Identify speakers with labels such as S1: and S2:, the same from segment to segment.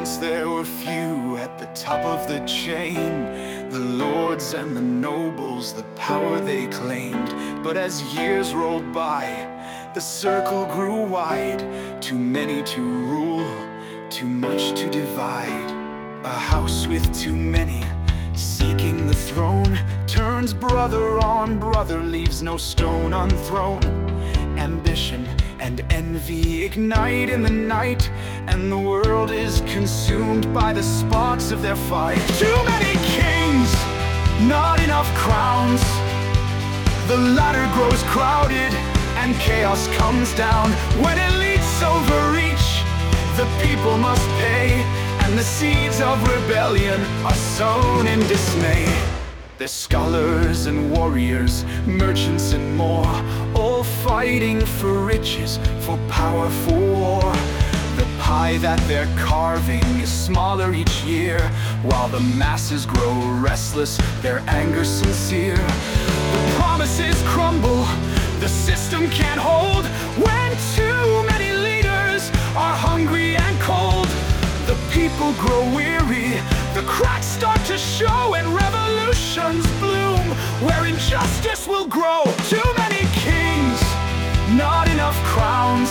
S1: Once there were few at the top of the chain, the lords and the nobles, the power they claimed. But as years rolled by, the circle grew wide. Too many to rule, too much to divide. A house with too many, seeking the throne, turns brother on brother, leaves no stone unthrown. Ambition and envy ignite in the night, and the world is consumed by the sparks of their fight. Too many kings, not enough crowns. The ladder grows crowded and chaos comes down. When elites overreach, the people must pay, and the seeds of rebellion are sown in dismay. There's scholars and warriors, merchants and more, all fighting for riches, for power, for war. The pie that they're carving is smaller each year, while the masses grow restless, their anger sincere. The promises crumble, the system can't hold, when too many leaders are hungry and cold. The people grow weary, the cracks start to show, and revolutions bloom where injustice will grow. Too many kings, not enough crowns.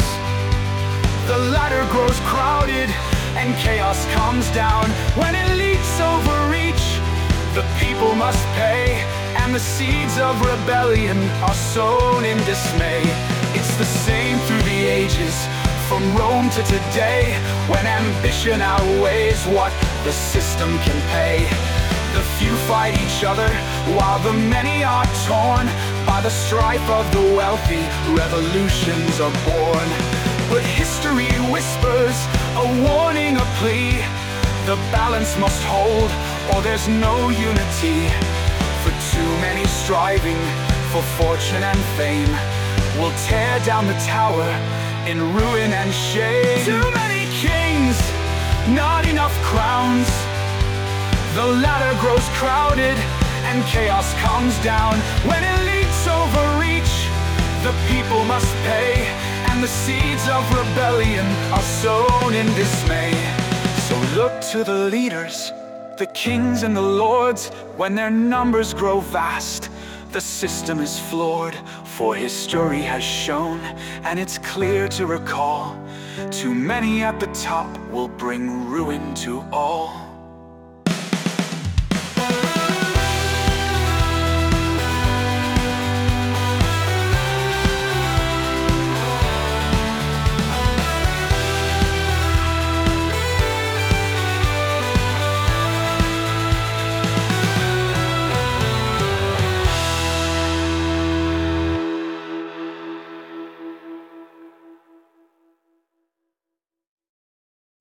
S1: The ladder grows crowded and chaos comes down. When elites overreach, the people must pay, and the seeds of rebellion are sown in dismay. It's the same through the ages, from Rome to today, when ambition outweighs what the system can pay. The few fight each other, while the many are torn by the strife of the wealthy. Revolutions are born, but history whispers a warning, a plea. The balance must hold, or there's no unity. For too many striving for fortune and fame will tear down the tower in ruin and shame. Too many kings, not enough crowns. The ladder grows crowded and chaos comes down. When elites overreach, the people must pay, and the seeds of rebellion are sown in dismay. So look to the leaders, the kings and the lords. When their numbers grow vast, the system is flawed, for history has shown, and it's clear to recall, too many at the top will bring ruin to all.